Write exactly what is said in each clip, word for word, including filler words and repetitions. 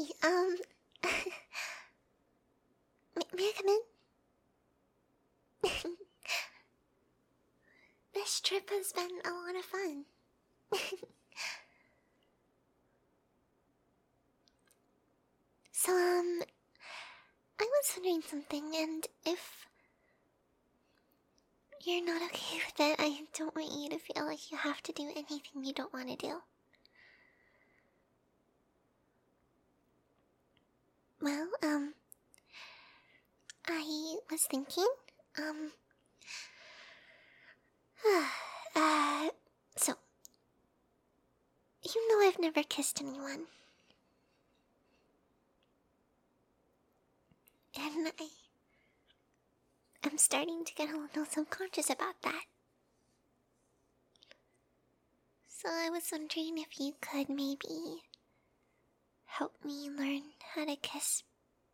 Hi, um, may, may I come in? This trip has been a lot of fun. So, um, I was wondering something, and if you're not okay with it, I don't want you to feel like you have to do anything you don't want to do. Well, um, I was thinking, um, uh, so, you know I've never kissed anyone. And I, I'm starting to get a little subconscious about that. So I was wondering if you could maybe help me learn how to kiss.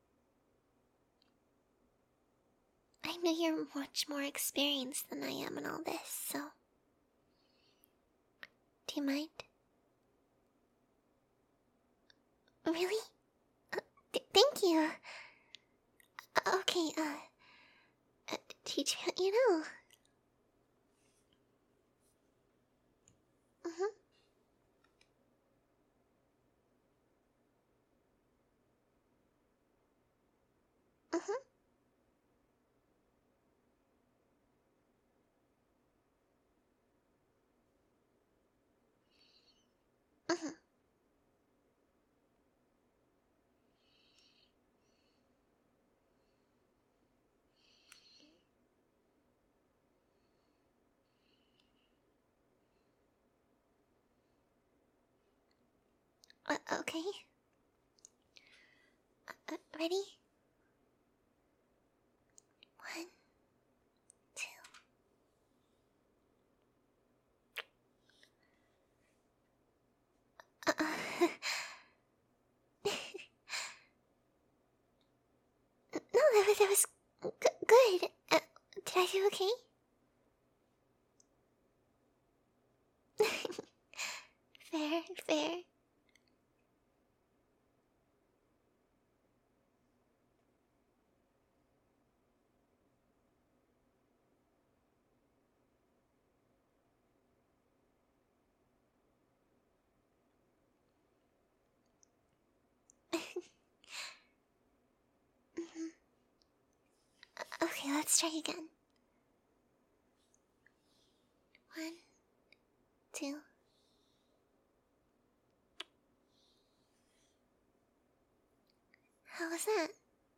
I know you're much more experienced than I am in all this, so... Do you mind? Really? Uh, th thank you. Uh, okay, uh... uh teach me what you know. Mm-hmm. Mm-hmm. Mm-hmm. Uh, okay. Uh, uh, ready? One, two... Uh, no, that was, that was g good. Uh, did I do okay? Fair, fair. Mm-hmm. Okay, let's try again. One, two... How was that?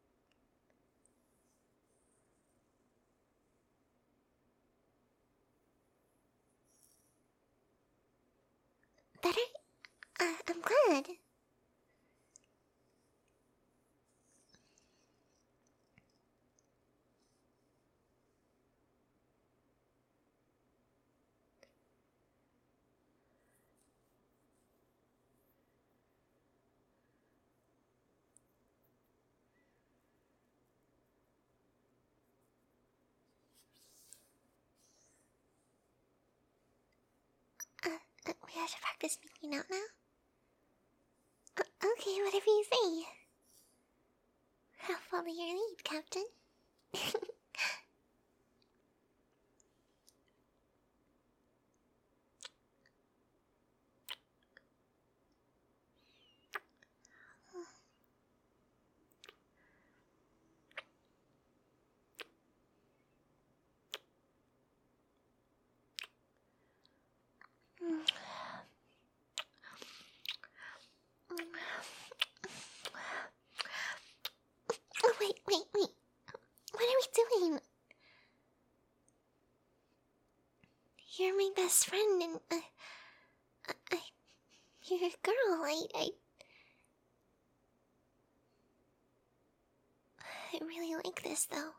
Better? Uh, I'm glad. Uh, uh, we have to practice making out now? Uh, okay, whatever you say. I'll follow your lead, Captain. Oh, wait, wait, wait. What are we doing? You're my best friend, and uh, I, I, you're a girl. I, I, I really like this, though.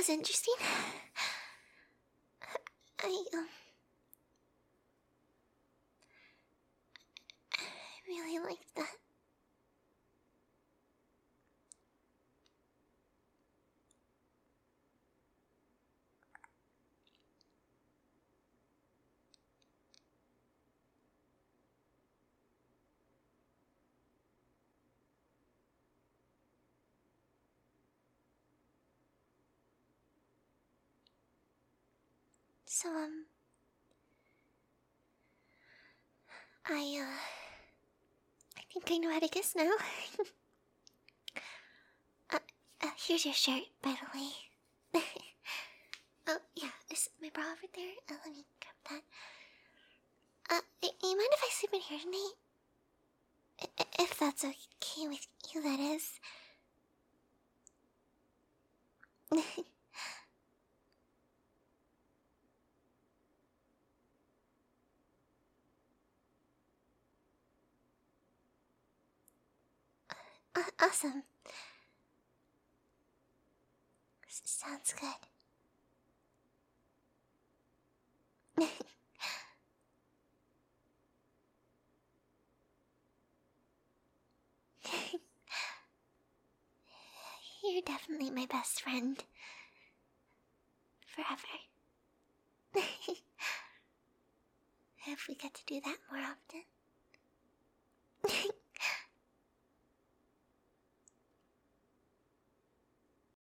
was interesting. I, um... I really liked that. So, um... I, uh... I think I know how to guess now. uh, uh, here's your shirt, by the way. Oh, yeah, is my bra over there? Uh, let me grab that. Uh, y- you mind if I sleep in here tonight? I- I- if that's okay with you, that is. uh, awesome. S- sounds good. You're definitely my best friend. Forever. If we get to do that more often.